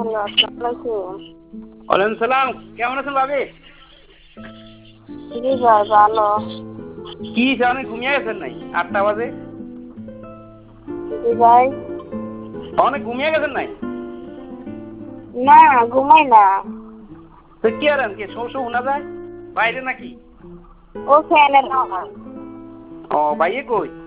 Hello, আসসালামু আলাইকুম। ওয়ালাইকুম সালাম। কেমন আছেন ভাবি? জি ভাই, ভালো। কি অনেক ঘুমিয়ে গেছেন নাই? 8টা বাজে। জি ভাই। অনেক ঘুমিয়ে গেছেন নাই? না, ঘুমাই না। তো কি আরেন কি শো শো শোনা যায় বাইরে নাকি? ও ফ্যানের আওয়াজ। ও ভাইয়ে কই?